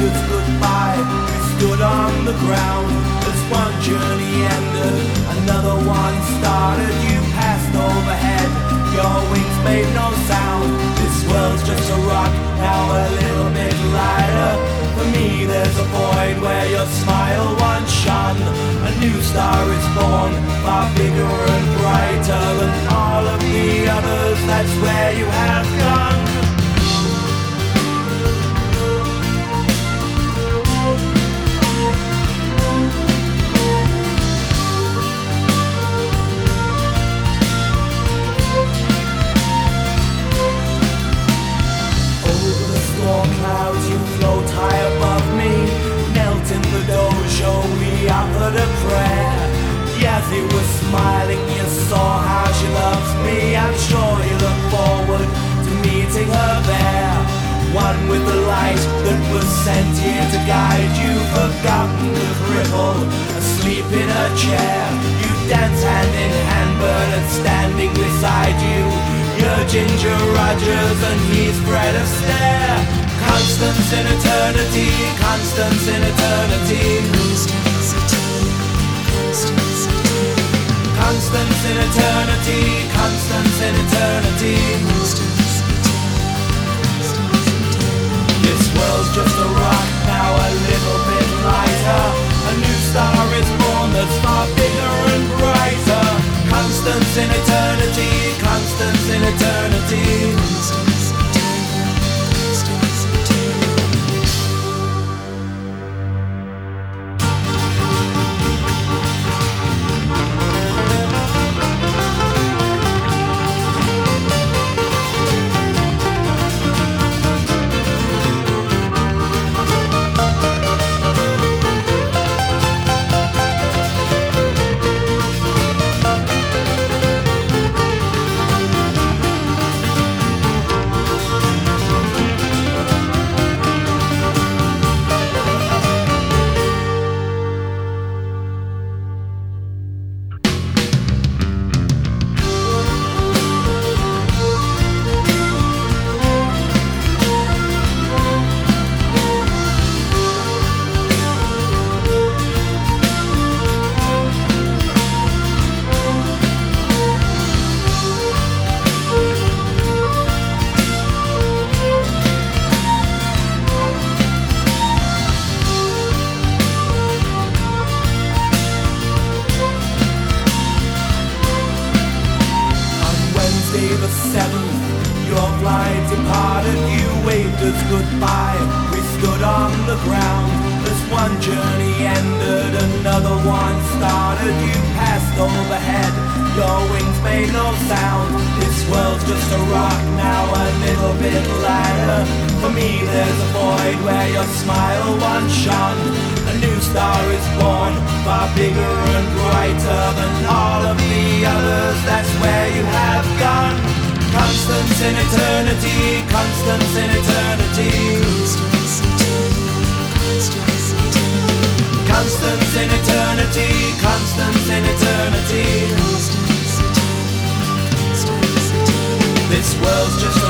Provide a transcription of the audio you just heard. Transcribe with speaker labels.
Speaker 1: us goodbye. We stood on the ground as one journey ended, another one started. You passed overhead, your wings made no sound. This world's just a rock, now a little bit lighter. For me there's a void where your smile once shone. A new star is born, far bigger and brighter than all of the others. That's where you have gone. Clouds, you float high above me. Knelt in the dojo, we offered a prayer. Yes, he was smiling, you saw how she loves me. I'm sure you look forward to meeting her there. One with the light that was sent here to guide you. Forgotten to cripple, asleep in a chair. You dance hand in hand, but it's standing beside you. You're Ginger Rogers and he's Fred Astaire. Constance in eternity, constance in eternity. Constance in eternity, constance in eternity. This world's just a rock, now a little bit lighter. A new star is born that's far bigger and brighter. Constance in eternity, constance in eternity. The 7th, your flight departed, you waved us goodbye. We stood on the ground as one journey ended, another one started. You passed overhead, your wings made no sound. This world's just a rock, now a little bit lighter. For me there's a void where your smile once shone. A new star is born, far bigger and brighter than all of the others. That's where you have gone. Constance in eternity, constance in eternity. Constance in eternity, constance in eternity. This world's just